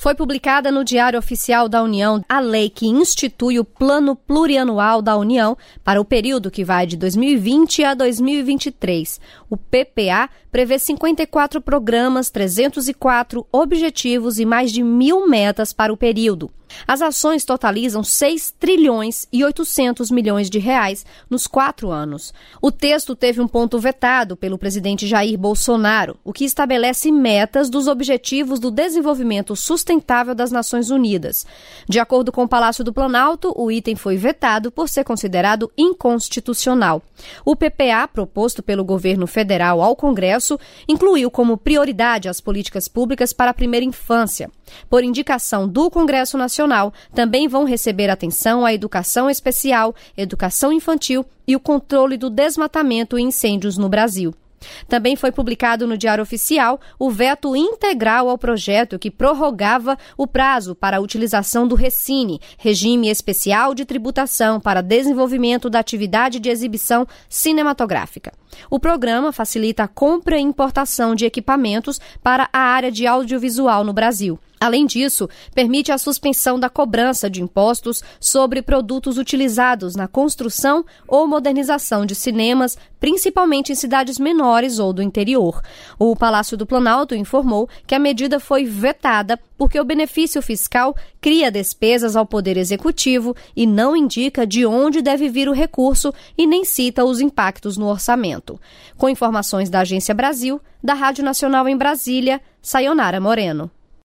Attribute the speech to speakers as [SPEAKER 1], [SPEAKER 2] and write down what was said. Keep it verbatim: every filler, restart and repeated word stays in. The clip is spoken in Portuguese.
[SPEAKER 1] Foi publicada no Diário Oficial da União a lei que institui o Plano Plurianual da União para o período que vai de dois mil e vinte a dois mil e vinte e três. O P P A prevê cinquenta e quatro programas, trezentos e quatro objetivos e mais de mil metas para o período. As ações totalizam seis trilhões e oitocentos milhões de reais nos quatro anos. O texto teve um ponto vetado pelo presidente Jair Bolsonaro, o que estabelece metas dos Objetivos do Desenvolvimento Sustentável das Nações Unidas. De acordo com o Palácio do Planalto, o item foi vetado por ser considerado inconstitucional. O P P A, proposto pelo governo federal ao Congresso, incluiu como prioridade as políticas públicas para a primeira infância. Por indicação do Congresso Nacional, também vão receber atenção a educação especial, educação infantil e o controle do desmatamento e incêndios no Brasil. Também foi publicado no Diário Oficial o veto integral ao projeto que prorrogava o prazo para a utilização do RECINE, Regime Especial de Tributação para Desenvolvimento da Atividade de Exibição Cinematográfica. O programa facilita a compra e importação de equipamentos para a área de audiovisual no Brasil. Além disso, permite a suspensão da cobrança de impostos sobre produtos utilizados na construção ou modernização de cinemas, principalmente em cidades menores ou do interior. O Palácio do Planalto informou que a medida foi vetada porque o benefício fiscal cria despesas ao Poder Executivo e não indica de onde deve vir o recurso e nem cita os impactos no orçamento. Com informações da Agência Brasil, da Rádio Nacional em Brasília, Sayonara Moreno.